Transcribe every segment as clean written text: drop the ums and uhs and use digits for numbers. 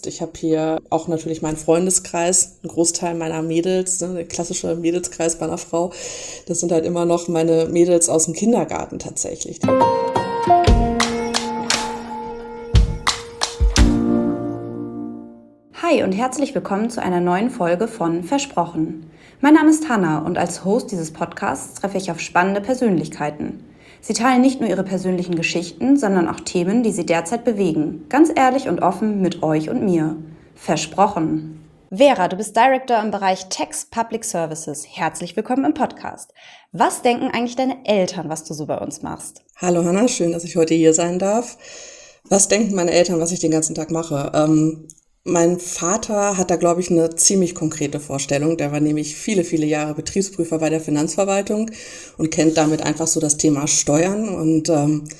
Ich habe hier auch natürlich meinen Freundeskreis, einen Großteil meiner Mädels, ne, der klassische Mädelskreis bei einer Frau. Das sind halt immer noch meine Mädels aus dem Kindergarten tatsächlich. Hi und herzlich willkommen zu einer neuen Folge von Versprochen. Mein Name ist Hannah und als Host dieses Podcasts treffe ich auf spannende Persönlichkeiten. Sie teilen nicht nur ihre persönlichen Geschichten, sondern auch Themen, die sie derzeit bewegen. Ganz ehrlich und offen mit euch und mir. Versprochen. Vera, du bist Director im Bereich Tax Public Services. Herzlich willkommen im Podcast. Was denken eigentlich deine Eltern, was du so bei uns machst? Hallo Hannah, schön, dass ich heute hier sein darf. Was denken meine Eltern, was ich den ganzen Tag mache? Mein Vater hat da, glaube ich, eine ziemlich konkrete Vorstellung. Der war nämlich viele, viele Jahre Betriebsprüfer bei der Finanzverwaltung und kennt damit einfach so das Thema Steuern und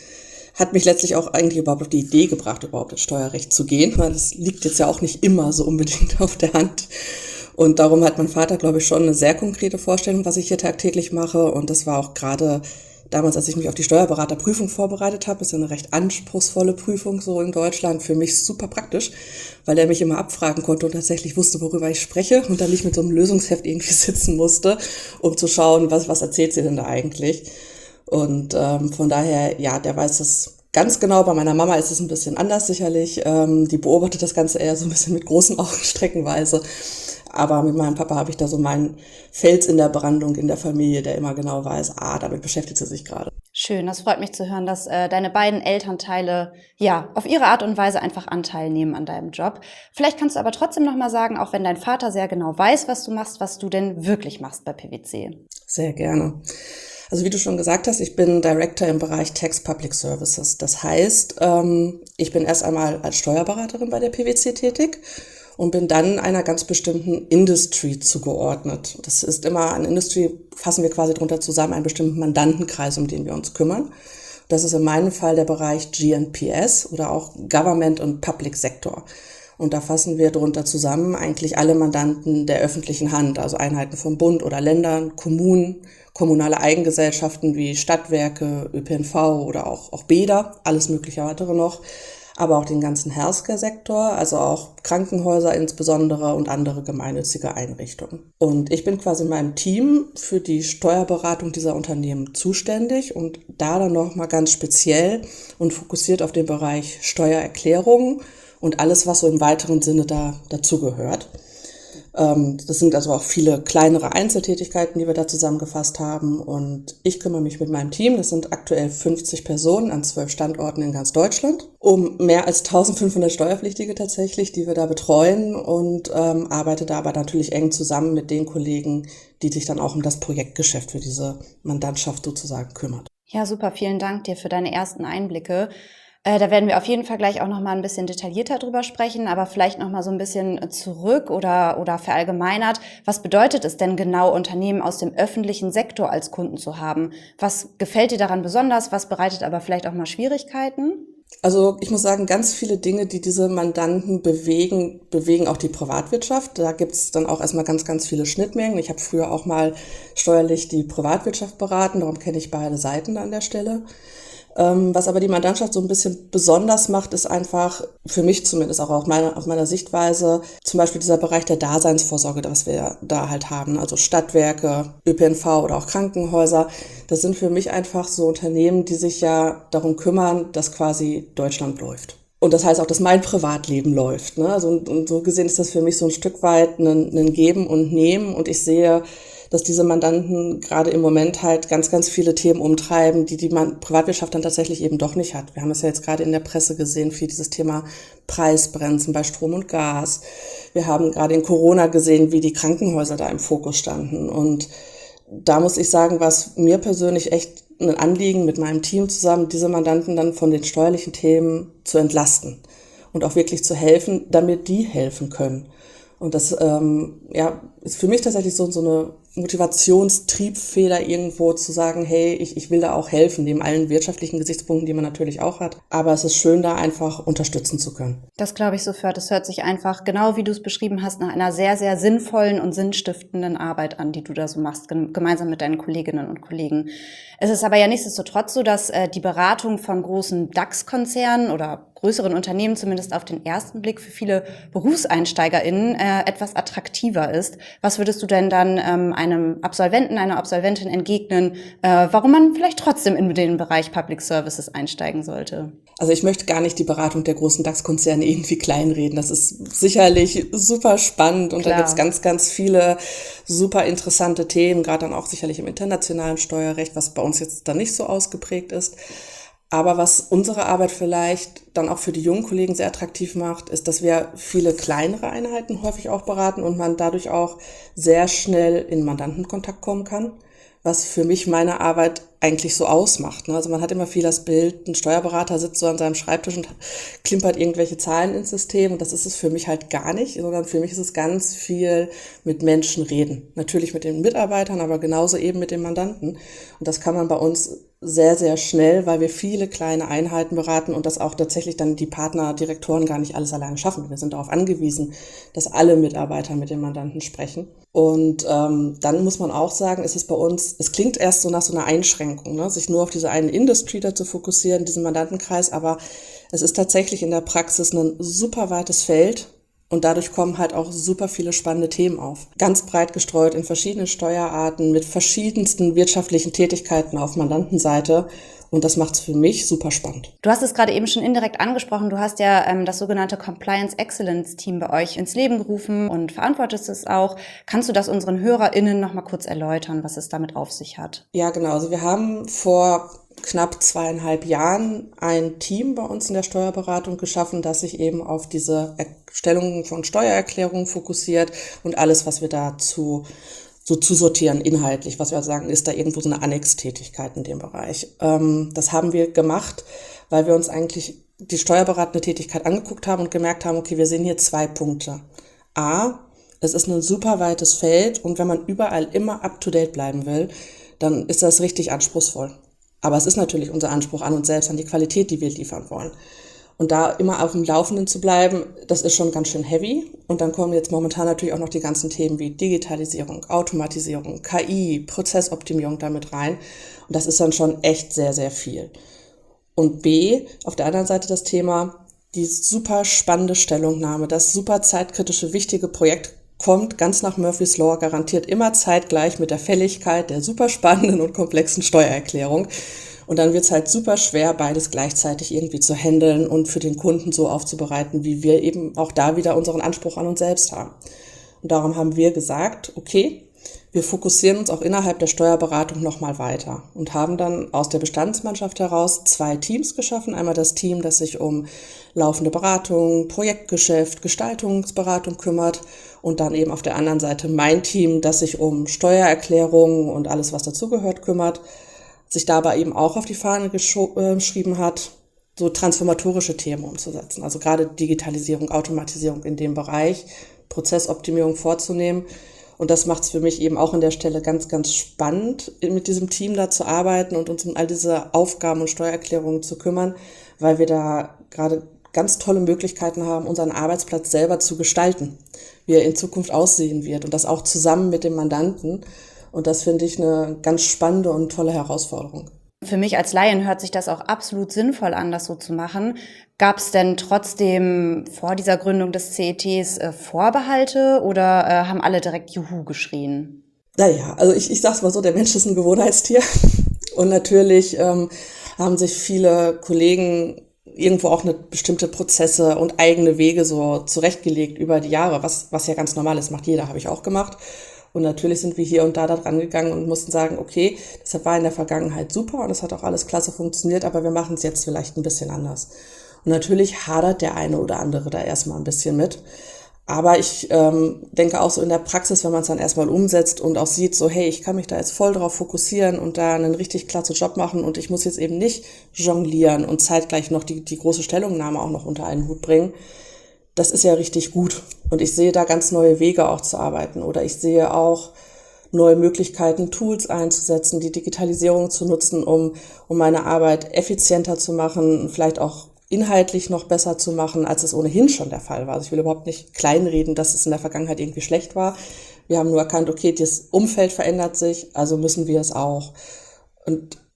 hat mich letztlich auch eigentlich überhaupt auf die Idee gebracht, überhaupt ins Steuerrecht zu gehen, weil das liegt jetzt ja auch nicht immer so unbedingt auf der Hand. Und darum hat mein Vater, glaube ich, schon eine sehr konkrete Vorstellung, was ich hier tagtäglich mache. Und das war auch gerade damals, als ich mich auf die Steuerberaterprüfung vorbereitet habe, ist ja eine recht anspruchsvolle Prüfung so in Deutschland, für mich super praktisch, weil er mich immer abfragen konnte und tatsächlich wusste, worüber ich spreche und dann nicht mit so einem Lösungsheft irgendwie sitzen musste, um zu schauen, was erzählt sie denn da eigentlich. Und von daher, ja, der weiß das ganz genau. Bei meiner Mama ist es ein bisschen anders sicherlich. Die beobachtet das Ganze eher so ein bisschen mit großen Augen streckenweise. Aber mit meinem Papa habe ich da so meinen Fels in der Brandung in der Familie, der immer genau weiß, damit beschäftigt sie sich gerade. Schön, das freut mich zu hören, dass deine beiden Elternteile ja auf ihre Art und Weise einfach Anteil nehmen an deinem Job. Vielleicht kannst du aber trotzdem noch mal sagen, auch wenn dein Vater sehr genau weiß, was du machst, was du denn wirklich machst bei PwC. Sehr gerne. Also wie du schon gesagt hast, ich bin Director im Bereich Tax Public Services. Das heißt, ich bin erst einmal als Steuerberaterin bei der PwC tätig und bin dann einer ganz bestimmten Industry zugeordnet. Das ist immer an Industry, fassen wir quasi drunter zusammen, einen bestimmten Mandantenkreis, um den wir uns kümmern. Das ist in meinem Fall der Bereich GNPS oder auch Government und Public Sector. Und da fassen wir drunter zusammen eigentlich alle Mandanten der öffentlichen Hand, also Einheiten vom Bund oder Ländern, Kommunen, kommunale Eigengesellschaften wie Stadtwerke, ÖPNV oder auch Bäder, alles mögliche weitere noch, aber auch den ganzen Healthcare-Sektor, also auch Krankenhäuser insbesondere und andere gemeinnützige Einrichtungen. Und ich bin quasi in meinem Team für die Steuerberatung dieser Unternehmen zuständig und da dann nochmal ganz speziell und fokussiert auf den Bereich Steuererklärungen und alles, was so im weiteren Sinne dazugehört. Das sind also auch viele kleinere Einzeltätigkeiten, die wir da zusammengefasst haben. Und ich kümmere mich mit meinem Team, das sind aktuell 50 Personen an 12 Standorten in ganz Deutschland, um mehr als 1500 Steuerpflichtige tatsächlich, die wir da betreuen und arbeite da aber natürlich eng zusammen mit den Kollegen, die sich dann auch um das Projektgeschäft für diese Mandantschaft sozusagen kümmert. Ja, super, vielen Dank dir für deine ersten Einblicke. Da werden wir auf jeden Fall gleich auch noch mal ein bisschen detaillierter drüber sprechen, aber vielleicht noch mal so ein bisschen zurück oder verallgemeinert. Was bedeutet es denn genau, Unternehmen aus dem öffentlichen Sektor als Kunden zu haben? Was gefällt dir daran besonders? Was bereitet aber vielleicht auch mal Schwierigkeiten? Also ich muss sagen, ganz viele Dinge, die diese Mandanten bewegen auch die Privatwirtschaft. Da gibt es dann auch erstmal ganz, ganz viele Schnittmengen. Ich habe früher auch mal steuerlich die Privatwirtschaft beraten, darum kenne ich beide Seiten an der Stelle. Was aber die Mandantschaft so ein bisschen besonders macht, ist einfach, für mich zumindest auch aus meiner Sichtweise, zum Beispiel dieser Bereich der Daseinsvorsorge, was wir da halt haben, also Stadtwerke, ÖPNV oder auch Krankenhäuser. Das sind für mich einfach so Unternehmen, die sich ja darum kümmern, dass quasi Deutschland läuft. Und das heißt auch, dass mein Privatleben läuft, ne? Also, und so gesehen ist das für mich so ein Stück weit ein Geben und Nehmen. Und ich sehe, dass diese Mandanten gerade im Moment halt ganz, ganz viele Themen umtreiben, die Privatwirtschaft dann tatsächlich eben doch nicht hat. Wir haben es ja jetzt gerade in der Presse gesehen, für dieses Thema Preisbremsen bei Strom und Gas. Wir haben gerade in Corona gesehen, wie die Krankenhäuser da im Fokus standen. Und da muss ich sagen, war es mir persönlich echt ein Anliegen, mit meinem Team zusammen diese Mandanten dann von den steuerlichen Themen zu entlasten und auch wirklich zu helfen, damit die helfen können. Und das ist für mich tatsächlich so eine Motivationstriebfeder irgendwo zu sagen, hey, ich will da auch helfen, neben allen wirtschaftlichen Gesichtspunkten, die man natürlich auch hat. Aber es ist schön, da einfach unterstützen zu können. Das glaube ich sofort. Das hört sich einfach, genau wie du es beschrieben hast, nach einer sehr, sehr sinnvollen und sinnstiftenden Arbeit an, die du da so machst, gemeinsam mit deinen Kolleginnen und Kollegen. Es ist aber ja nichtsdestotrotz so, dass die Beratung von großen DAX-Konzernen oder größeren Unternehmen zumindest auf den ersten Blick für viele BerufseinsteigerInnen etwas attraktiver ist. Was würdest du denn dann einem Absolventen, einer Absolventin entgegnen, warum man vielleicht trotzdem in den Bereich Public Services einsteigen sollte? Also ich möchte gar nicht die Beratung der großen DAX-Konzerne irgendwie kleinreden. Das ist sicherlich super spannend und Klar. Da gibt's ganz, ganz viele super interessante Themen, gerade dann auch sicherlich im internationalen Steuerrecht, was bei uns jetzt dann nicht so ausgeprägt ist. Aber was unsere Arbeit vielleicht dann auch für die jungen Kollegen sehr attraktiv macht, ist, dass wir viele kleinere Einheiten häufig auch beraten und man dadurch auch sehr schnell in Mandantenkontakt kommen kann, was für mich meine Arbeit eigentlich so ausmacht. Also man hat immer viel das Bild, ein Steuerberater sitzt so an seinem Schreibtisch und klimpert irgendwelche Zahlen ins System und das ist es für mich halt gar nicht, sondern für mich ist es ganz viel mit Menschen reden. Natürlich mit den Mitarbeitern, aber genauso eben mit den Mandanten. Und das kann man bei uns sehr, sehr schnell, weil wir viele kleine Einheiten beraten und das auch tatsächlich dann die Partner, Direktoren gar nicht alles alleine schaffen. Wir sind darauf angewiesen, dass alle Mitarbeiter mit den Mandanten sprechen. Und dann muss man auch sagen, ist es bei uns, es klingt erst so nach so einer Einschränkung, ne? Sich nur auf diese eine Industry da zu fokussieren, diesen Mandantenkreis, aber es ist tatsächlich in der Praxis ein super weites Feld. Und dadurch kommen halt auch super viele spannende Themen auf. Ganz breit gestreut in verschiedenen Steuerarten, mit verschiedensten wirtschaftlichen Tätigkeiten auf Mandantenseite. Und das macht's für mich super spannend. Du hast es gerade eben schon indirekt angesprochen. Du hast ja das sogenannte Compliance Excellence Team bei euch ins Leben gerufen und verantwortest es auch. Kannst du das unseren HörerInnen noch mal kurz erläutern, was es damit auf sich hat? Ja, genau. Also wir haben vor knapp 2,5 Jahren ein Team bei uns in der Steuerberatung geschaffen, das sich eben auf diese Erstellung von Steuererklärungen fokussiert und alles, was wir dazu so zusortieren inhaltlich, was wir sagen, ist da irgendwo so eine Annextätigkeit in dem Bereich. Das haben wir gemacht, weil wir uns eigentlich die steuerberatende Tätigkeit angeguckt haben und gemerkt haben, okay, wir sehen hier 2 Punkte. A, es ist ein super weites Feld und wenn man überall immer up-to-date bleiben will, dann ist das richtig anspruchsvoll. Aber es ist natürlich unser Anspruch an uns selbst, an die Qualität, die wir liefern wollen. Und da immer auf dem Laufenden zu bleiben, das ist schon ganz schön heavy. Und dann kommen jetzt momentan natürlich auch noch die ganzen Themen wie Digitalisierung, Automatisierung, KI, Prozessoptimierung damit rein. Und das ist dann schon echt sehr, sehr viel. Und B, auf der anderen Seite das Thema, die super spannende Stellungnahme, das super zeitkritische, wichtige Projekt kommt ganz nach Murphy's Law garantiert immer zeitgleich mit der Fälligkeit der super spannenden und komplexen Steuererklärung. Und dann wird es halt super schwer, beides gleichzeitig irgendwie zu handeln und für den Kunden so aufzubereiten, wie wir eben auch da wieder unseren Anspruch an uns selbst haben. Und darum haben wir gesagt, okay, wir fokussieren uns auch innerhalb der Steuerberatung nochmal weiter und haben dann aus der Bestandsmannschaft heraus 2 Teams geschaffen. Einmal das Team, das sich um laufende Beratung, Projektgeschäft, Gestaltungsberatung kümmert und dann eben auf der anderen Seite mein Team, das sich um Steuererklärungen und alles, was dazugehört, kümmert, sich dabei eben auch auf die Fahne geschrieben hat, so transformatorische Themen umzusetzen. Also gerade Digitalisierung, Automatisierung in dem Bereich, Prozessoptimierung vorzunehmen. Und das macht es für mich eben auch an der Stelle ganz, ganz spannend, mit diesem Team da zu arbeiten und uns um all diese Aufgaben und Steuererklärungen zu kümmern, weil wir da gerade ganz tolle Möglichkeiten haben, unseren Arbeitsplatz selber zu gestalten, wie er in Zukunft aussehen wird und das auch zusammen mit dem Mandanten. Und das finde ich eine ganz spannende und tolle Herausforderung. Für mich als Laien hört sich das auch absolut sinnvoll an, das so zu machen. Gab es denn trotzdem vor dieser Gründung des CETs Vorbehalte oder haben alle direkt Juhu geschrien? Naja, also ich sag's mal so, der Mensch ist ein Gewohnheitstier. Und natürlich haben sich viele Kollegen irgendwo auch eine bestimmte Prozesse und eigene Wege so zurechtgelegt über die Jahre, was ja ganz normal ist, macht jeder, habe ich auch gemacht. Und natürlich sind wir hier und da dran gegangen und mussten sagen, okay, das war in der Vergangenheit super und es hat auch alles klasse funktioniert, aber wir machen es jetzt vielleicht ein bisschen anders. Und natürlich hadert der eine oder andere da erstmal ein bisschen mit. Aber ich denke auch so in der Praxis, wenn man es dann erstmal umsetzt und auch sieht, so hey, ich kann mich da jetzt voll drauf fokussieren und da einen richtig klasse Job machen und ich muss jetzt eben nicht jonglieren und zeitgleich noch die große Stellungnahme auch noch unter einen Hut bringen. Das ist ja richtig gut. Und ich sehe da ganz neue Wege auch zu arbeiten. Oder ich sehe auch neue Möglichkeiten, Tools einzusetzen, die Digitalisierung zu nutzen, um meine Arbeit effizienter zu machen, vielleicht auch inhaltlich noch besser zu machen, als es ohnehin schon der Fall war. Also ich will überhaupt nicht kleinreden, dass es in der Vergangenheit irgendwie schlecht war. Wir haben nur erkannt, okay, das Umfeld verändert sich, also müssen wir es auch. Und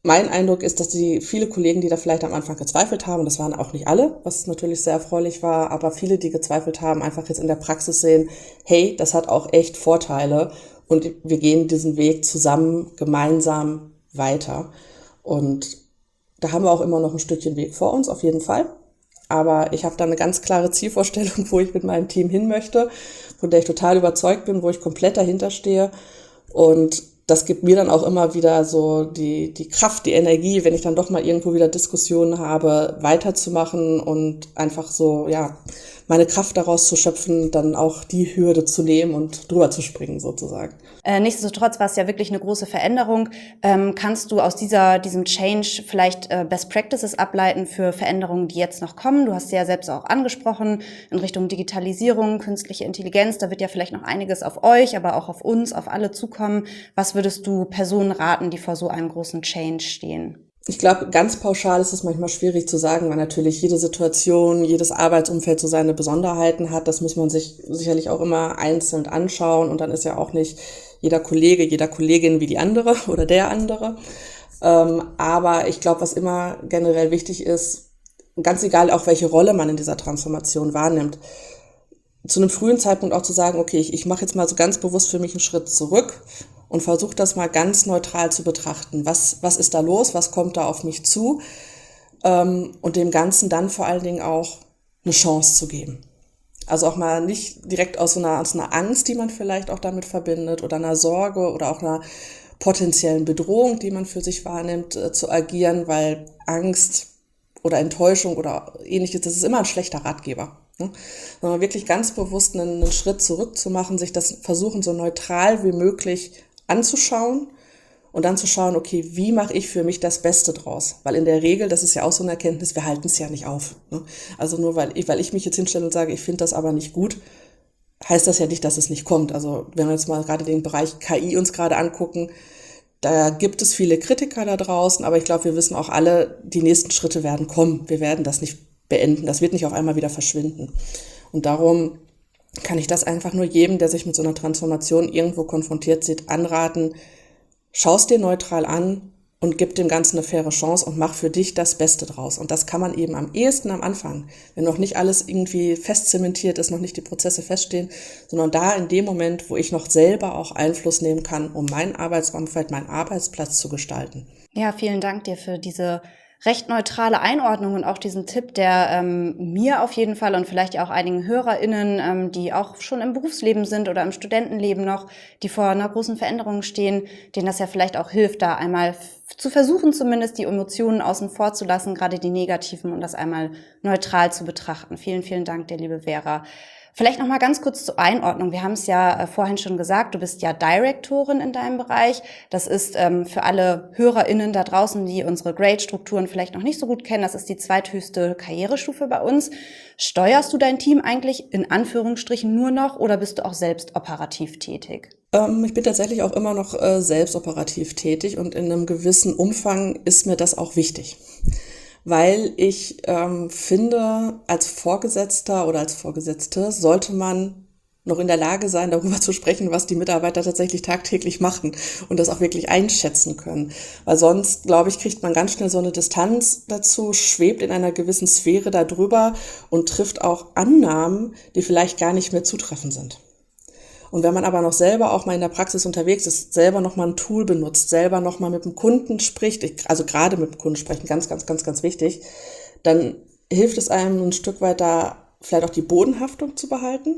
mein Eindruck ist, dass viele Kollegen, die da vielleicht am Anfang gezweifelt haben, und das waren auch nicht alle, was natürlich sehr erfreulich war, aber viele, die gezweifelt haben, einfach jetzt in der Praxis sehen, hey, das hat auch echt Vorteile und wir gehen diesen Weg zusammen, gemeinsam weiter. Und da haben wir auch immer noch ein Stückchen Weg vor uns, auf jeden Fall. Aber ich habe da eine ganz klare Zielvorstellung, wo ich mit meinem Team hin möchte, von der ich total überzeugt bin, wo ich komplett dahinter stehe. Und das gibt mir dann auch immer wieder so die Kraft, die Energie, wenn ich dann doch mal irgendwo wieder Diskussionen habe, weiterzumachen und einfach so, ja, meine Kraft daraus zu schöpfen, dann auch die Hürde zu nehmen und drüber zu springen sozusagen. Nichtsdestotrotz war es ja wirklich eine große Veränderung. Kannst du aus diesem Change vielleicht Best Practices ableiten für Veränderungen, die jetzt noch kommen? Du hast ja selbst auch angesprochen in Richtung Digitalisierung, künstliche Intelligenz. Da wird ja vielleicht noch einiges auf euch, aber auch auf uns, auf alle zukommen. Was würdest du Personen raten, die vor so einem großen Change stehen? Ich glaube, ganz pauschal ist es manchmal schwierig zu sagen, weil natürlich jede Situation, jedes Arbeitsumfeld so seine Besonderheiten hat. Das muss man sich sicherlich auch immer einzeln anschauen. Und dann ist ja auch nicht jeder Kollege, jeder Kollegin wie die andere oder der andere. Aber ich glaube, was immer generell wichtig ist, ganz egal auch welche Rolle man in dieser Transformation wahrnimmt, zu einem frühen Zeitpunkt auch zu sagen, okay, ich mache jetzt mal so ganz bewusst für mich einen Schritt zurück und versuche das mal ganz neutral zu betrachten. Was ist da los? Was kommt da auf mich zu? Und dem Ganzen dann vor allen Dingen auch eine Chance zu geben. Also auch mal nicht direkt aus einer Angst, die man vielleicht auch damit verbindet oder einer Sorge oder auch einer potenziellen Bedrohung, die man für sich wahrnimmt, zu agieren, weil Angst oder Enttäuschung oder ähnliches, das ist immer ein schlechter Ratgeber. Ne? Sondern wirklich ganz bewusst einen Schritt zurück zu machen, sich das versuchen, so neutral wie möglich anzuschauen und dann zu schauen, okay, wie mache ich für mich das Beste draus? Weil in der Regel, das ist ja auch so eine Erkenntnis, wir halten es ja nicht auf. Ne? Also nur weil ich mich jetzt hinstelle und sage, ich finde das aber nicht gut, heißt das ja nicht, dass es nicht kommt. Also wenn wir jetzt mal gerade den Bereich KI uns gerade angucken, da gibt es viele Kritiker da draußen, aber ich glaube, wir wissen auch alle, die nächsten Schritte werden kommen. Wir werden das nicht beenden. Das wird nicht auf einmal wieder verschwinden. Und darum kann ich das einfach nur jedem, der sich mit so einer Transformation irgendwo konfrontiert sieht, anraten, schau es dir neutral an und gib dem Ganzen eine faire Chance und mach für dich das Beste draus. Und das kann man eben am ehesten am Anfang, wenn noch nicht alles irgendwie fest zementiert ist, noch nicht die Prozesse feststehen, sondern da in dem Moment, wo ich noch selber auch Einfluss nehmen kann, um mein Arbeitsumfeld, meinen Arbeitsplatz zu gestalten. Ja, vielen Dank dir für diese recht neutrale Einordnung und auch diesen Tipp, der mir auf jeden Fall und vielleicht auch einigen HörerInnen, die auch schon im Berufsleben sind oder im Studentenleben noch, die vor einer großen Veränderung stehen, denen das ja vielleicht auch hilft, da einmal zu versuchen, zumindest die Emotionen außen vor zu lassen, gerade die negativen, und das einmal neutral zu betrachten. Vielen, vielen Dank dir, liebe Vera. Vielleicht noch mal ganz kurz zur Einordnung. Wir haben es ja vorhin schon gesagt, du bist ja Directorin in deinem Bereich. Das ist für alle HörerInnen da draußen, die unsere Grade-Strukturen vielleicht noch nicht so gut kennen, das ist die zweithöchste Karrierestufe bei uns. Steuerst du dein Team eigentlich in Anführungsstrichen nur noch oder bist du auch selbst operativ tätig? Ich bin tatsächlich auch immer noch selbst operativ tätig und in einem gewissen Umfang ist mir das auch wichtig. Weil ich finde, als Vorgesetzter oder als Vorgesetzte sollte man noch in der Lage sein, darüber zu sprechen, was die Mitarbeiter tatsächlich tagtäglich machen und das auch wirklich einschätzen können. Weil sonst, glaube ich, kriegt man ganz schnell so eine Distanz dazu, schwebt in einer gewissen Sphäre darüber und trifft auch Annahmen, die vielleicht gar nicht mehr zutreffend sind. Und wenn man aber noch selber auch mal in der Praxis unterwegs ist, selber noch mal ein Tool benutzt, selber noch mal mit dem Kunden spricht, also gerade mit dem Kunden sprechen, ganz, ganz, ganz, ganz wichtig, dann hilft es einem ein Stück weit da vielleicht auch die Bodenhaftung zu behalten,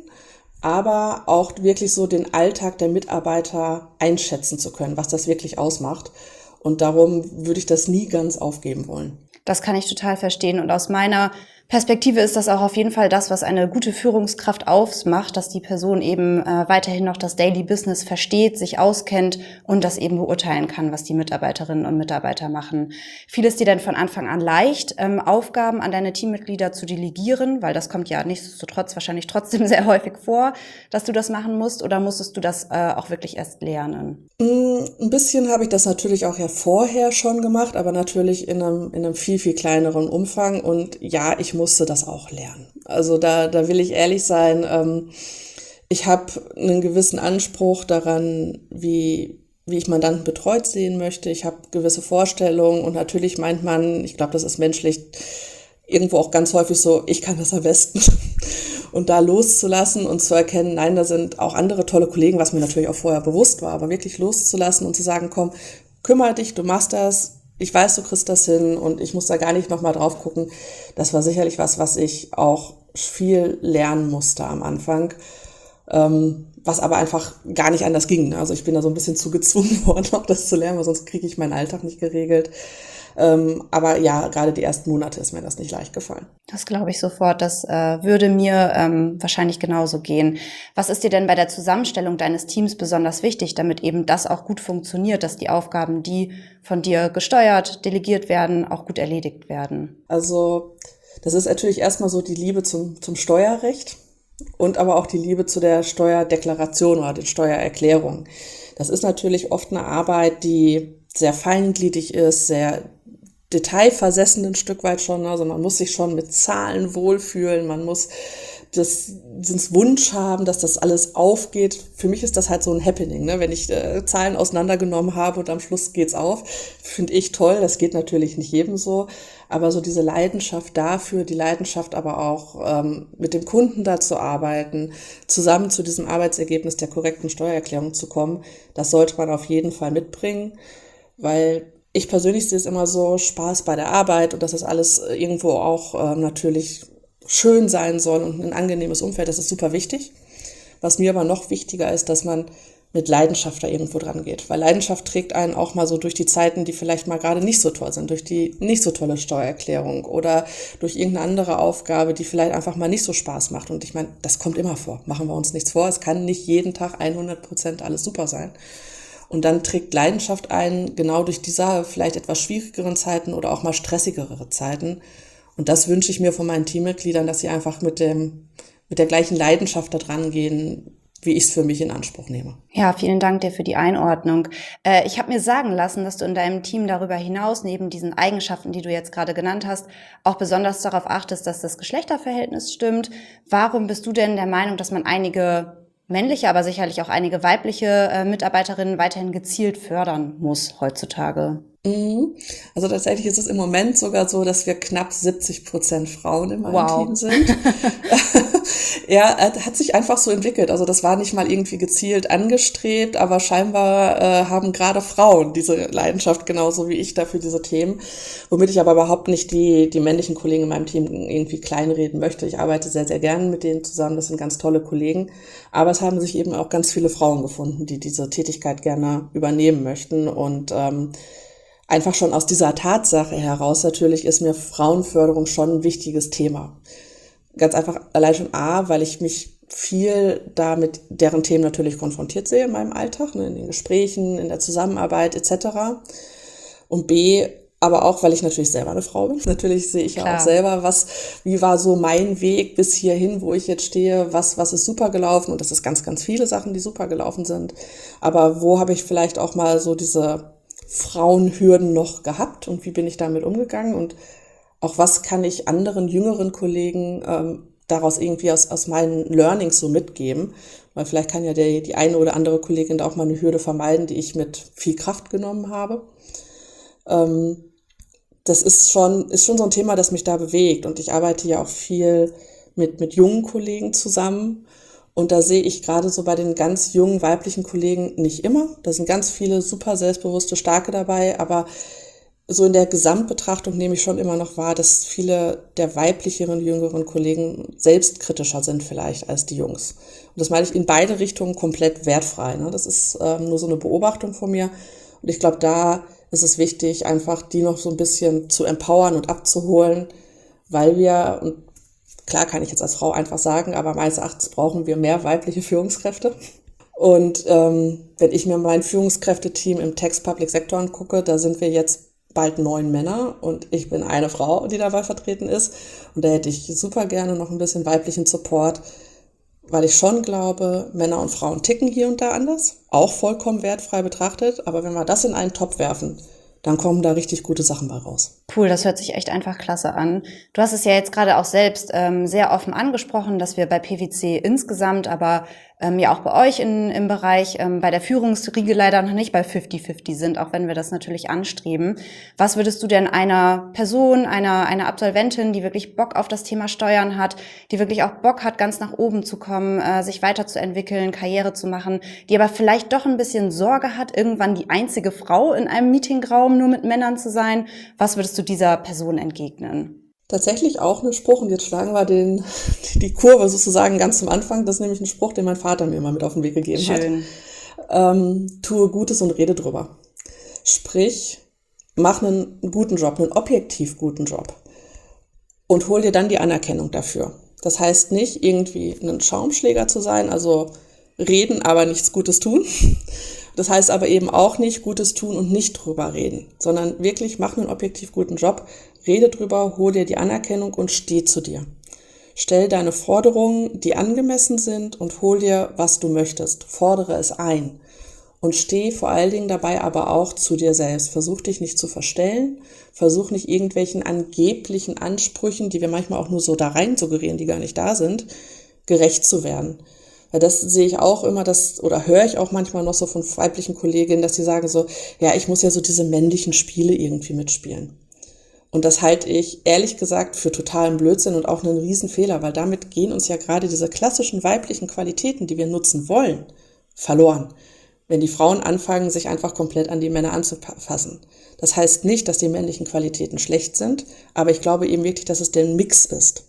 aber auch wirklich so den Alltag der Mitarbeiter einschätzen zu können, was das wirklich ausmacht. Und darum würde ich das nie ganz aufgeben wollen. Das kann ich total verstehen. Und aus meiner Perspektive ist das auch auf jeden Fall das, was eine gute Führungskraft ausmacht, dass die Person eben weiterhin noch das Daily Business versteht, sich auskennt und das eben beurteilen kann, was die Mitarbeiterinnen und Mitarbeiter machen. Fiel es dir denn von Anfang an leicht, Aufgaben an deine Teammitglieder zu delegieren, weil das kommt ja nichtsdestotrotz wahrscheinlich trotzdem sehr häufig vor, dass du das machen musst, oder musstest du das auch wirklich erst lernen? Ein bisschen habe ich das natürlich auch ja vorher schon gemacht, aber natürlich in einem viel, viel kleineren Umfang. Und ja, ich musste das auch lernen. Also da will ich ehrlich sein. Ich habe einen gewissen Anspruch daran, wie wie ich Mandanten betreut sehen möchte. Ich habe gewisse Vorstellungen und natürlich meint man, ich glaube, das ist menschlich irgendwo auch ganz häufig so, ich kann das am besten. Und da loszulassen und zu erkennen, nein, da sind auch andere tolle Kollegen, was mir natürlich auch vorher bewusst war, aber wirklich loszulassen und zu sagen, komm, kümmere dich, du machst das, ich weiß, du kriegst das hin und ich muss da gar nicht nochmal drauf gucken. Das war sicherlich was ich auch viel lernen musste am Anfang, was aber einfach gar nicht anders ging. Also ich bin da so ein bisschen zu gezwungen worden, auch das zu lernen, weil sonst kriege ich meinen Alltag nicht geregelt. Aber ja, gerade die ersten Monate ist mir das nicht leicht gefallen. Das glaube ich sofort. Das würde mir wahrscheinlich genauso gehen. Was ist dir denn bei der Zusammenstellung deines Teams besonders wichtig, damit eben das auch gut funktioniert, dass die Aufgaben, die von dir gesteuert, delegiert werden, auch gut erledigt werden? Also das ist natürlich erstmal so die Liebe zum Steuerrecht und aber auch die Liebe zu der Steuerdeklaration oder den Steuererklärungen. Das ist natürlich oft eine Arbeit, die sehr feingliedrig ist, sehr detailversessen ein Stück weit schon. Also man muss sich schon mit Zahlen wohlfühlen, man muss diesen Wunsch haben, dass das alles aufgeht. Für mich ist das halt so ein Happening, ne? Wenn ich Zahlen auseinandergenommen habe und am Schluss geht's auf, finde ich toll. Das geht natürlich nicht jedem so, aber so diese Leidenschaft dafür, die Leidenschaft aber auch mit dem Kunden da zu arbeiten, zusammen zu diesem Arbeitsergebnis der korrekten Steuererklärung zu kommen, das sollte man auf jeden Fall mitbringen, weil ich persönlich sehe es immer so, Spaß bei der Arbeit und dass das alles irgendwo auch natürlich schön sein soll und ein angenehmes Umfeld, das ist super wichtig. Was mir aber noch wichtiger ist, dass man mit Leidenschaft da irgendwo dran geht. Weil Leidenschaft trägt einen auch mal so durch die Zeiten, die vielleicht mal gerade nicht so toll sind, durch die nicht so tolle Steuererklärung oder durch irgendeine andere Aufgabe, die vielleicht einfach mal nicht so Spaß macht. Und ich meine, das kommt immer vor. Machen wir uns nichts vor. Es kann nicht jeden Tag 100% alles super sein. Und dann trägt Leidenschaft ein, genau durch diese vielleicht etwas schwierigeren Zeiten oder auch mal stressigere Zeiten. Und das wünsche ich mir von meinen Teammitgliedern, dass sie einfach mit der gleichen Leidenschaft da dran gehen, wie ich es für mich in Anspruch nehme. Ja, vielen Dank dir für die Einordnung. Ich habe mir sagen lassen, dass du in deinem Team darüber hinaus, neben diesen Eigenschaften, die du jetzt gerade genannt hast, auch besonders darauf achtest, dass das Geschlechterverhältnis stimmt. Warum bist du denn der Meinung, dass man einige männliche, aber sicherlich auch einige weibliche Mitarbeiterinnen weiterhin gezielt fördern muss heutzutage? Also tatsächlich ist es im Moment sogar so, dass wir knapp 70% Frauen in meinem Team sind. Ja, hat sich einfach so entwickelt. Also das war nicht mal irgendwie gezielt angestrebt, aber scheinbar haben gerade Frauen diese Leidenschaft genauso wie ich dafür diese Themen, womit ich aber überhaupt nicht die männlichen Kollegen in meinem Team irgendwie kleinreden möchte. Ich arbeite sehr, sehr gerne mit denen zusammen. Das sind ganz tolle Kollegen. Aber es haben sich eben auch ganz viele Frauen gefunden, die diese Tätigkeit gerne übernehmen möchten und einfach schon aus dieser Tatsache heraus natürlich ist mir Frauenförderung schon ein wichtiges Thema. Ganz einfach allein schon weil ich mich viel da mit deren Themen natürlich konfrontiert sehe in meinem Alltag, ne, in den Gesprächen, in der Zusammenarbeit etc. Und B, aber auch, weil ich natürlich selber eine Frau bin. Natürlich sehe ich ja auch selber, wie war so mein Weg bis hierhin, wo ich jetzt stehe, was ist super gelaufen und das ist ganz, ganz viele Sachen, die super gelaufen sind. Aber wo habe ich vielleicht auch mal so diese Frauenhürden noch gehabt und wie bin ich damit umgegangen und auch was kann ich anderen jüngeren Kollegen daraus irgendwie aus meinen Learnings so mitgeben, weil vielleicht kann ja die eine oder andere Kollegin da auch mal eine Hürde vermeiden, die ich mit viel Kraft genommen habe. Das ist schon so ein Thema, das mich da bewegt und ich arbeite ja auch viel mit jungen Kollegen zusammen. Und da sehe ich gerade so bei den ganz jungen weiblichen Kollegen nicht immer. Da sind ganz viele super selbstbewusste, starke dabei. Aber so in der Gesamtbetrachtung nehme ich schon immer noch wahr, dass viele der weiblicheren, jüngeren Kollegen selbstkritischer sind vielleicht als die Jungs. Und das meine ich in beide Richtungen komplett wertfrei. Ne? Das ist nur so eine Beobachtung von mir. Und ich glaube, da ist es wichtig, einfach die noch so ein bisschen zu empowern und abzuholen, weil wir, und klar kann ich jetzt als Frau einfach sagen, aber meines Erachtens brauchen wir mehr weibliche Führungskräfte. Und wenn ich mir mein Führungskräfteteam im Tax Public Sector angucke, da sind wir jetzt bald 9 Männer und ich bin eine Frau, die dabei vertreten ist. Und da hätte ich super gerne noch ein bisschen weiblichen Support, weil ich schon glaube, Männer und Frauen ticken hier und da anders, auch vollkommen wertfrei betrachtet. Aber wenn wir das in einen Topf werfen, dann kommen da richtig gute Sachen bei raus. Cool, das hört sich echt einfach klasse an. Du hast es ja jetzt gerade auch selbst sehr offen angesprochen, dass wir bei PwC insgesamt, aber ja auch bei euch im Bereich bei der Führungsriege leider noch nicht bei 50-50 sind, auch wenn wir das natürlich anstreben. Was würdest du denn einer Person, einer Absolventin, die wirklich Bock auf das Thema Steuern hat, die wirklich auch Bock hat, ganz nach oben zu kommen, sich weiterzuentwickeln, Karriere zu machen, die aber vielleicht doch ein bisschen Sorge hat, irgendwann die einzige Frau in einem Meetingraum nur mit Männern zu sein, was würdest du dieser Person entgegnen? Tatsächlich auch ein Spruch, und jetzt schlagen wir die Kurve sozusagen ganz zum Anfang. Das ist nämlich ein Spruch, den mein Vater mir mal mit auf den Weg gegeben Schön. hat. Tue Gutes und rede drüber. Sprich, mach einen guten Job, einen objektiv guten Job und hol dir dann die Anerkennung dafür. Das heißt nicht, irgendwie ein Schaumschläger zu sein, also reden, aber nichts Gutes tun. Das heißt aber eben auch nicht Gutes tun und nicht drüber reden, sondern wirklich mach einen objektiv guten Job, rede drüber, hol dir die Anerkennung und steh zu dir. Stell deine Forderungen, die angemessen sind, und hol dir, was du möchtest. Fordere es ein. Und steh vor allen Dingen dabei aber auch zu dir selbst. Versuch dich nicht zu verstellen. Versuch nicht irgendwelchen angeblichen Ansprüchen, die wir manchmal auch nur so da rein suggerieren, die gar nicht da sind, gerecht zu werden. Weil das sehe ich auch immer, oder höre ich auch manchmal noch so von weiblichen Kolleginnen, dass sie sagen so, ja, ich muss ja so diese männlichen Spiele irgendwie mitspielen. Und das halte ich ehrlich gesagt für totalen Blödsinn und auch einen Riesenfehler, weil damit gehen uns ja gerade diese klassischen weiblichen Qualitäten, die wir nutzen wollen, verloren. Wenn die Frauen anfangen, sich einfach komplett an die Männer anzupassen. Das heißt nicht, dass die männlichen Qualitäten schlecht sind, aber ich glaube eben wirklich, dass es der Mix ist.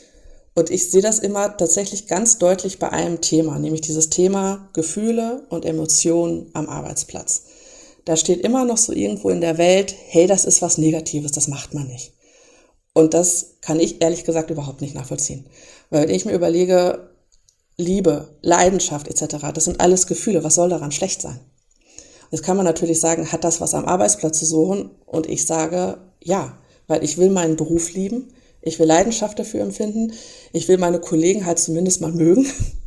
Und ich sehe das immer tatsächlich ganz deutlich bei einem Thema, nämlich dieses Thema Gefühle und Emotionen am Arbeitsplatz. Da steht immer noch so irgendwo in der Welt, hey, das ist was Negatives, das macht man nicht. Und das kann ich ehrlich gesagt überhaupt nicht nachvollziehen. Weil wenn ich mir überlege, Liebe, Leidenschaft etc., das sind alles Gefühle, was soll daran schlecht sein? Jetzt kann man natürlich sagen, hat das was am Arbeitsplatz zu suchen? Und ich sage, ja, weil ich will meinen Beruf lieben, ich will Leidenschaft dafür empfinden, ich will meine Kollegen halt zumindest mal mögen,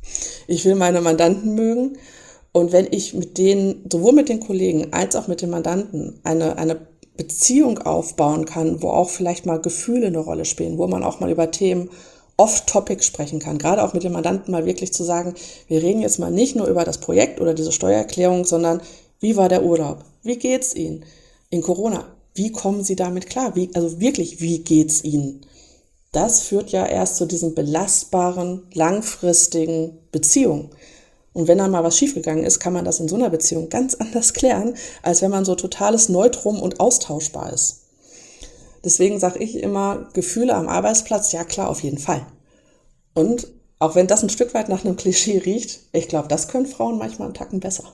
ich will meine Mandanten mögen. Und wenn ich mit denen, sowohl mit den Kollegen als auch mit den Mandanten, eine Beziehung aufbauen kann, wo auch vielleicht mal Gefühle eine Rolle spielen, wo man auch mal über Themen off-topic sprechen kann, gerade auch mit den Mandanten mal wirklich zu sagen, wir reden jetzt mal nicht nur über das Projekt oder diese Steuererklärung, sondern wie war der Urlaub? Wie geht's Ihnen in Corona? Wie kommen Sie damit klar? Wie geht's Ihnen? Das führt ja erst zu diesen belastbaren, langfristigen Beziehungen. Und wenn dann mal was schiefgegangen ist, kann man das in so einer Beziehung ganz anders klären, als wenn man so totales Neutrum und austauschbar ist. Deswegen sage ich immer, Gefühle am Arbeitsplatz, ja klar, auf jeden Fall. Und auch wenn das ein Stück weit nach einem Klischee riecht, ich glaube, das können Frauen manchmal einen Tacken besser.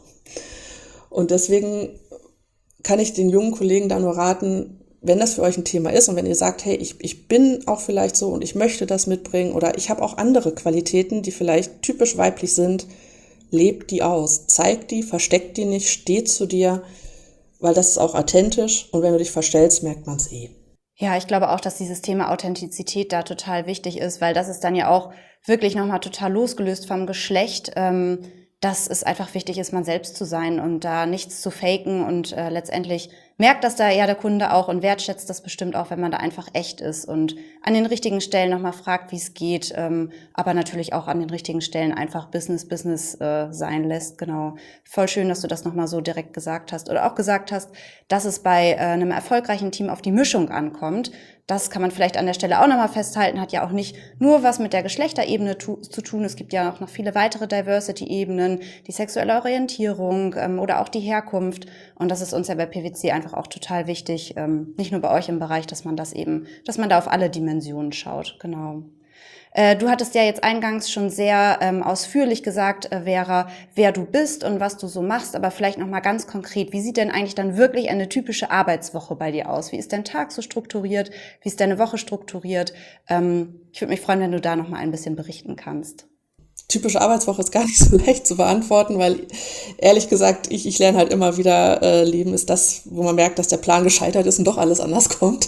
Und deswegen kann ich den jungen Kollegen da nur raten, wenn das für euch ein Thema ist und wenn ihr sagt, hey, ich bin auch vielleicht so und ich möchte das mitbringen oder ich habe auch andere Qualitäten, die vielleicht typisch weiblich sind, lebt die aus, zeig die, versteck die nicht, steh zu dir, weil das ist auch authentisch und wenn du dich verstellst, merkt man es eh. Ja, ich glaube auch, dass dieses Thema Authentizität da total wichtig ist, weil das ist dann ja auch wirklich nochmal total losgelöst vom Geschlecht, dass es einfach wichtig ist, man selbst zu sein und da nichts zu faken und letztendlich merkt das da ja der Kunde auch und wertschätzt das bestimmt auch, wenn man da einfach echt ist und an den richtigen Stellen nochmal fragt, wie es geht, aber natürlich auch an den richtigen Stellen einfach Business sein lässt, genau. Voll schön, dass du das nochmal so direkt gesagt hast oder auch gesagt hast, dass es bei einem erfolgreichen Team auf die Mischung ankommt. Das kann man vielleicht an der Stelle auch nochmal festhalten, hat ja auch nicht nur was mit der Geschlechterebene zu tun. Es gibt ja auch noch viele weitere Diversity-Ebenen, die sexuelle Orientierung oder auch die Herkunft. Und das ist uns ja bei PwC einfach auch total wichtig, nicht nur bei euch im Bereich, dass man da auf alle Dimensionen schaut. Genau. Du hattest ja jetzt eingangs schon sehr ausführlich gesagt, Vera, wer du bist und was du so machst, aber vielleicht nochmal ganz konkret, wie sieht denn eigentlich dann wirklich eine typische Arbeitswoche bei dir aus? Wie ist dein Tag so strukturiert? Wie ist deine Woche strukturiert? Ich würde mich freuen, wenn du da nochmal ein bisschen berichten kannst. Typische Arbeitswoche ist gar nicht so leicht zu beantworten, weil ehrlich gesagt, ich lerne halt immer wieder, Leben ist das, wo man merkt, dass der Plan gescheitert ist und doch alles anders kommt.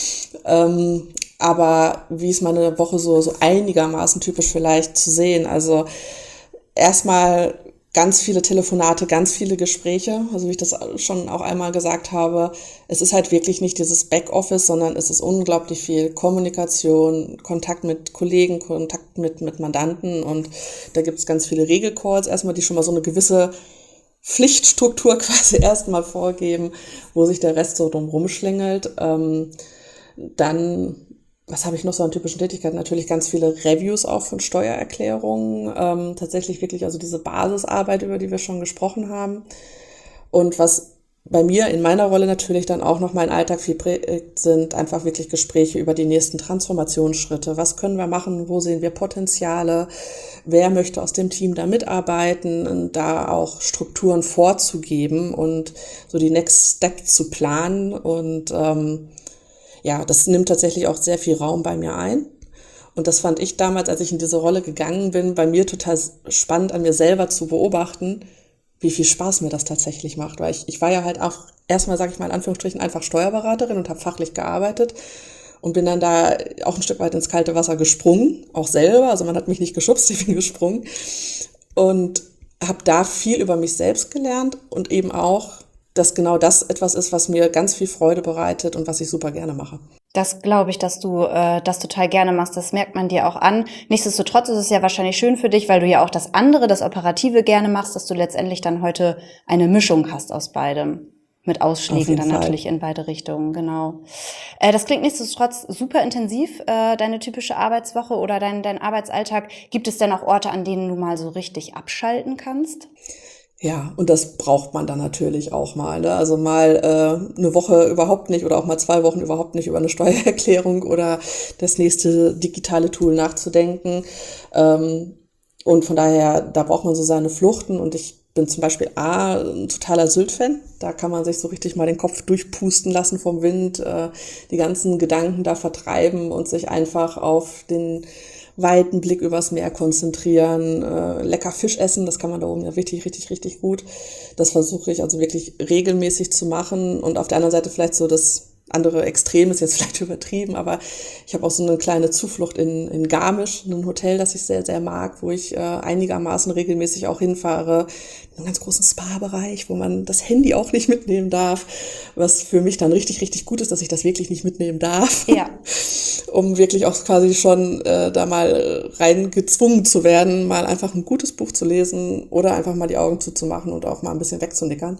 Aber wie ist meine Woche so einigermaßen typisch vielleicht zu sehen? Also erstmal ganz viele Telefonate, ganz viele Gespräche. Also wie ich das schon auch einmal gesagt habe, es ist halt wirklich nicht dieses Backoffice, sondern es ist unglaublich viel Kommunikation, Kontakt mit Kollegen, Kontakt mit Mandanten, und da gibt es ganz viele Regelcalls erstmal, die schon mal so eine gewisse Pflichtstruktur quasi erstmal vorgeben, wo sich der Rest so drum rumschlängelt. Dann, was habe ich noch so an typischen Tätigkeiten? Natürlich ganz viele Reviews auch von Steuererklärungen. Tatsächlich wirklich also diese Basisarbeit, über die wir schon gesprochen haben. Und was bei mir in meiner Rolle natürlich dann auch noch mein Alltag viel prägt, sind einfach wirklich Gespräche über die nächsten Transformationsschritte. Was können wir machen? Wo sehen wir Potenziale? Wer möchte aus dem Team da mitarbeiten? Und da auch Strukturen vorzugeben und so die Next Step zu planen. Und ja, das nimmt tatsächlich auch sehr viel Raum bei mir ein. Und das fand ich damals, als ich in diese Rolle gegangen bin, bei mir total spannend, an mir selber zu beobachten, wie viel Spaß mir das tatsächlich macht. Weil ich war ja halt auch erstmal, sage ich mal in Anführungsstrichen, einfach Steuerberaterin und habe fachlich gearbeitet und bin dann da auch ein Stück weit ins kalte Wasser gesprungen, auch selber. Also man hat mich nicht geschubst, ich bin gesprungen. Und habe da viel über mich selbst gelernt und eben auch, dass genau das etwas ist, was mir ganz viel Freude bereitet und was ich super gerne mache. Das glaube ich, dass du das total gerne machst. Das merkt man dir auch an. Nichtsdestotrotz ist es ja wahrscheinlich schön für dich, weil du ja auch das andere, das Operative gerne machst, dass du letztendlich dann heute eine Mischung hast aus beidem. Mit Ausschlägen dann natürlich in beide Richtungen, genau. Das klingt nichtsdestotrotz super intensiv, deine typische Arbeitswoche oder dein Arbeitsalltag. Gibt es denn auch Orte, an denen du mal so richtig abschalten kannst? Ja, und das braucht man dann natürlich auch mal, ne? Also mal eine Woche überhaupt nicht oder auch mal 2 Wochen überhaupt nicht über eine Steuererklärung oder das nächste digitale Tool nachzudenken. Und von daher, da braucht man so seine Fluchten. Und ich bin zum Beispiel ein totaler Sylt-Fan. Da kann man sich so richtig mal den Kopf durchpusten lassen vom Wind, die ganzen Gedanken da vertreiben und sich einfach auf den weiten Blick übers Meer konzentrieren, lecker Fisch essen, das kann man da oben ja richtig, richtig, richtig gut. Das versuche ich also wirklich regelmäßig zu machen. Und auf der anderen Seite vielleicht so das andere Extrem ist jetzt vielleicht übertrieben, aber ich habe auch so eine kleine Zuflucht in Garmisch, ein Hotel, das ich sehr, sehr mag, wo ich einigermaßen regelmäßig auch hinfahre. Einen ganz großen Spa-Bereich, wo man das Handy auch nicht mitnehmen darf, was für mich dann richtig, richtig gut ist, dass ich das wirklich nicht mitnehmen darf. Ja. Um wirklich auch quasi schon da mal reingezwungen zu werden, mal einfach ein gutes Buch zu lesen oder einfach mal die Augen zuzumachen und auch mal ein bisschen wegzunickern.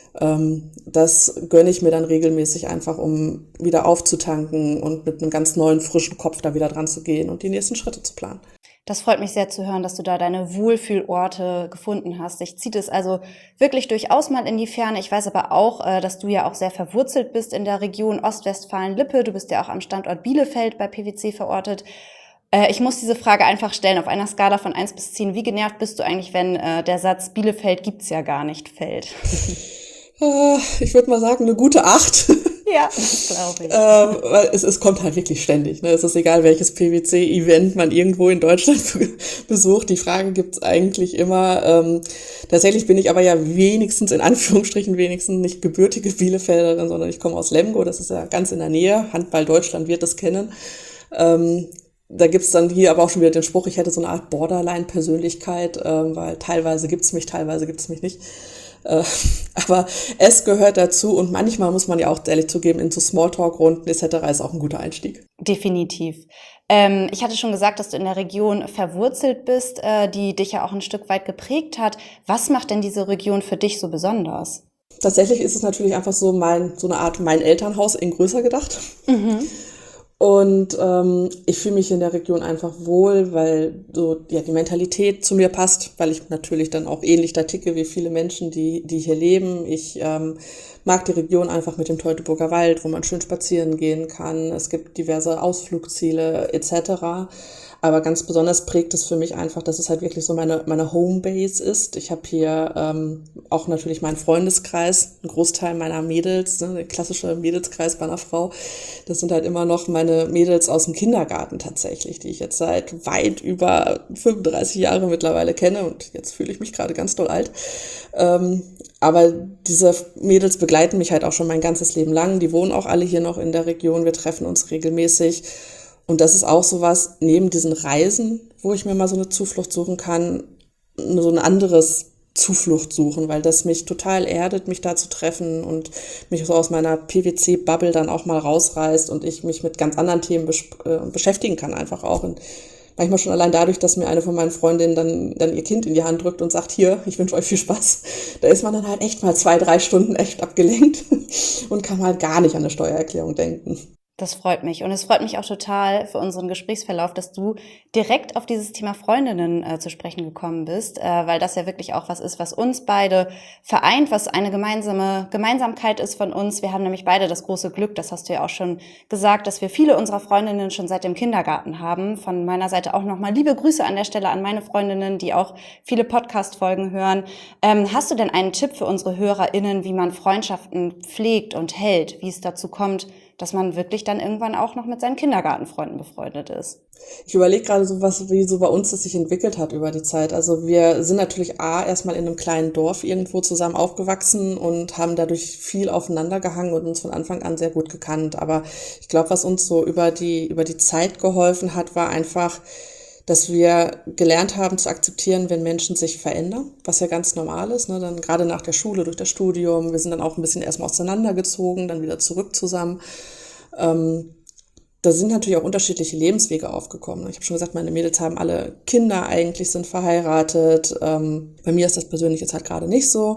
Das gönne ich mir dann regelmäßig einfach, um wieder aufzutanken und mit einem ganz neuen, frischen Kopf da wieder dran zu gehen und die nächsten Schritte zu planen. Das freut mich sehr zu hören, dass du da deine Wohlfühlorte gefunden hast. Ich ziehe das also wirklich durchaus mal in die Ferne. Ich weiß aber auch, dass du ja auch sehr verwurzelt bist in der Region Ostwestfalen-Lippe. Du bist ja auch am Standort Bielefeld bei PwC verortet. Ich muss diese Frage einfach stellen, auf einer Skala von 1 bis 10. Wie genervt bist du eigentlich, wenn der Satz Bielefeld gibt's ja gar nicht fällt? Ich würde mal sagen, eine gute 8. Ja, das glaube ich. Weil es kommt halt wirklich ständig. Ne? Es ist egal, welches PwC-Event man irgendwo in Deutschland besucht. Die Frage gibt's eigentlich immer. Tatsächlich bin ich aber ja wenigstens, in Anführungsstrichen wenigstens, nicht gebürtige Bielefelderin, sondern ich komme aus Lemgo. Das ist ja ganz in der Nähe. Handball Deutschland wird das kennen. Da gibt's dann hier aber auch schon wieder den Spruch, ich hätte so eine Art Borderline-Persönlichkeit, weil teilweise gibt's mich nicht. Aber es gehört dazu und manchmal muss man ja auch ehrlich zugeben, in so Smalltalk-Runden etc. ist auch ein guter Einstieg. Definitiv. Ich hatte schon gesagt, dass du in der Region verwurzelt bist, die dich ja auch ein Stück weit geprägt hat. Was macht denn diese Region für dich so besonders? Tatsächlich ist es natürlich einfach so eine Art mein Elternhaus in größer gedacht. Mhm. Und ich fühle mich in der Region einfach wohl, weil so ja die Mentalität zu mir passt, weil ich natürlich dann auch ähnlich da ticke wie viele Menschen, die hier leben. Ich mag die Region einfach mit dem Teutoburger Wald, wo man schön spazieren gehen kann. Es gibt diverse Ausflugsziele etc. Aber ganz besonders prägt es für mich einfach, dass es halt wirklich so meine Homebase ist. Ich habe hier auch natürlich meinen Freundeskreis, einen Großteil meiner Mädels, ne, der klassische Mädelskreis bei einer Frau. Das sind halt immer noch meine Mädels aus dem Kindergarten tatsächlich, die ich jetzt seit weit über 35 Jahre mittlerweile kenne. Und jetzt fühle ich mich gerade ganz doll alt. Aber diese Mädels begleiten mich halt auch schon mein ganzes Leben lang. Die wohnen auch alle hier noch in der Region. Wir treffen uns regelmäßig. Und das ist auch sowas, neben diesen Reisen, wo ich mir mal so eine Zuflucht suchen kann, so ein anderes Zuflucht suchen, weil das mich total erdet, mich da zu treffen und mich so aus meiner PwC-Bubble dann auch mal rausreißt und ich mich mit ganz anderen Themen beschäftigen kann einfach auch. Und manchmal schon allein dadurch, dass mir eine von meinen Freundinnen dann ihr Kind in die Hand drückt und sagt, hier, ich wünsche euch viel Spaß. Da ist man dann halt echt mal 2-3 Stunden echt abgelenkt und kann mal gar nicht an eine Steuererklärung denken. Das freut mich. Und es freut mich auch total für unseren Gesprächsverlauf, dass du direkt auf dieses Thema Freundinnen zu sprechen gekommen bist, weil das ja wirklich auch was ist, was uns beide vereint, was eine Gemeinsamkeit ist von uns. Wir haben nämlich beide das große Glück, das hast du ja auch schon gesagt, dass wir viele unserer Freundinnen schon seit dem Kindergarten haben. Von meiner Seite auch nochmal liebe Grüße an der Stelle an meine Freundinnen, die auch viele Podcast-Folgen hören. Hast du denn einen Tipp für unsere HörerInnen, wie man Freundschaften pflegt und hält, wie es dazu kommt, dass man wirklich dann irgendwann auch noch mit seinen Kindergartenfreunden befreundet ist? Ich überlege gerade so was, wie so bei uns das sich entwickelt hat über die Zeit. Also wir sind natürlich erstmal in einem kleinen Dorf irgendwo zusammen aufgewachsen und haben dadurch viel aufeinander gehangen und uns von Anfang an sehr gut gekannt. Aber ich glaube, was uns so über die Zeit geholfen hat, war einfach, dass wir gelernt haben zu akzeptieren, wenn Menschen sich verändern, was ja ganz normal ist, ne? Dann gerade nach der Schule, durch das Studium, wir sind dann auch ein bisschen erstmal auseinandergezogen, dann wieder zurück zusammen. Da sind natürlich auch unterschiedliche Lebenswege aufgekommen. Ich habe schon gesagt, meine Mädels haben alle Kinder eigentlich, sind verheiratet. Bei mir ist das persönlich jetzt halt gerade nicht so.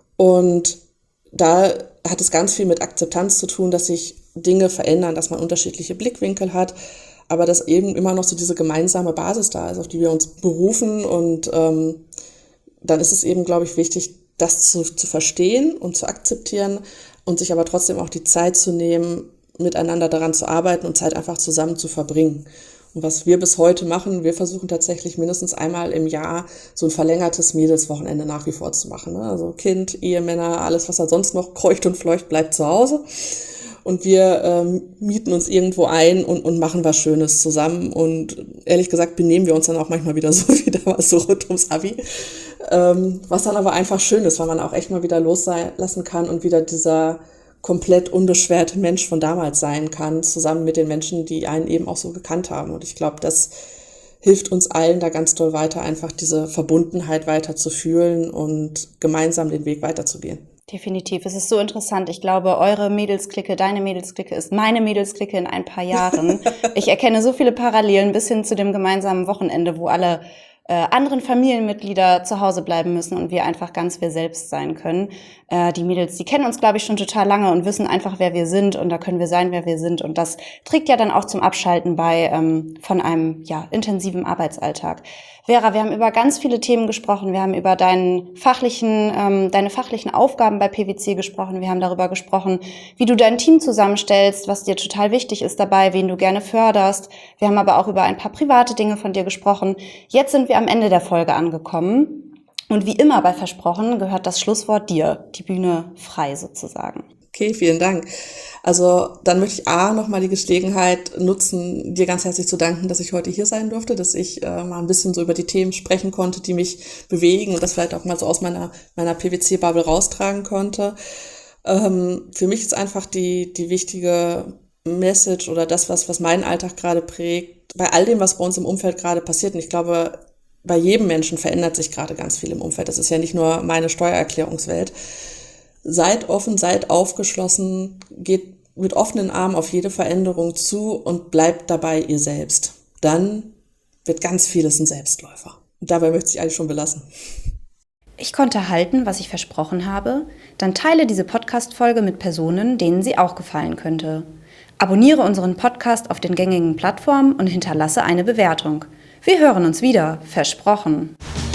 Und da hat es ganz viel mit Akzeptanz zu tun, dass sich Dinge verändern, dass man unterschiedliche Blickwinkel hat, aber dass eben immer noch so diese gemeinsame Basis da ist, auf die wir uns berufen. Und dann ist es eben, glaube ich, wichtig, das zu verstehen und zu akzeptieren und sich aber trotzdem auch die Zeit zu nehmen, miteinander daran zu arbeiten und Zeit einfach zusammen zu verbringen. Und was wir bis heute machen, wir versuchen tatsächlich mindestens einmal im Jahr so ein verlängertes Mädelswochenende nach wie vor zu machen. Ne? Also Kind, Ehemänner, alles, was da sonst noch kreucht und fleucht, bleibt zu Hause. Und wir mieten uns irgendwo ein und machen was Schönes zusammen. Und ehrlich gesagt benehmen wir uns dann auch manchmal wieder so wie damals so rund ums Abi. Was dann aber einfach schön ist, weil man auch echt mal wieder loslassen kann und wieder dieser komplett unbeschwerte Mensch von damals sein kann, zusammen mit den Menschen, die einen eben auch so gekannt haben. Und ich glaube, das hilft uns allen da ganz doll weiter, einfach diese Verbundenheit weiter zu fühlen und gemeinsam den Weg weiterzugehen. Definitiv. Es ist so interessant. Ich glaube, eure Mädelsklicke, deine Mädelsklicke ist meine Mädelsklicke in ein paar Jahren. Ich erkenne so viele Parallelen bis hin zu dem gemeinsamen Wochenende, wo alle anderen Familienmitglieder zu Hause bleiben müssen und wir einfach ganz wir selbst sein können. Die Mädels, die kennen uns, glaube ich, schon total lange und wissen einfach, wer wir sind und da können wir sein, wer wir sind. Und das trägt ja dann auch zum Abschalten bei von einem intensiven Arbeitsalltag. Vera, wir haben über ganz viele Themen gesprochen. Wir haben über deine fachlichen Aufgaben bei PwC gesprochen. Wir haben darüber gesprochen, wie du dein Team zusammenstellst, was dir total wichtig ist dabei, wen du gerne förderst. Wir haben aber auch über ein paar private Dinge von dir gesprochen. Jetzt sind wir am Ende der Folge angekommen. Und wie immer bei Versprochen gehört das Schlusswort dir, die Bühne frei sozusagen. Okay, vielen Dank. Also dann möchte ich nochmal die Gelegenheit nutzen, dir ganz herzlich zu danken, dass ich heute hier sein durfte, dass ich mal ein bisschen so über die Themen sprechen konnte, die mich bewegen und das vielleicht auch mal so aus meiner PwC-Bubble raustragen konnte. Für mich ist einfach die wichtige Message oder das, was meinen Alltag gerade prägt, bei all dem, was bei uns im Umfeld gerade passiert. Und ich glaube, bei jedem Menschen verändert sich gerade ganz viel im Umfeld. Das ist ja nicht nur meine Steuererklärungswelt. Seid offen, seid aufgeschlossen, geht mit offenen Armen auf jede Veränderung zu und bleibt dabei ihr selbst. Dann wird ganz vieles ein Selbstläufer. Und dabei möchte ich eigentlich schon belassen. Ich konnte halten, was ich versprochen habe. Dann teile diese Podcast-Folge mit Personen, denen sie auch gefallen könnte. Abonniere unseren Podcast auf den gängigen Plattformen und hinterlasse eine Bewertung. Wir hören uns wieder, versprochen.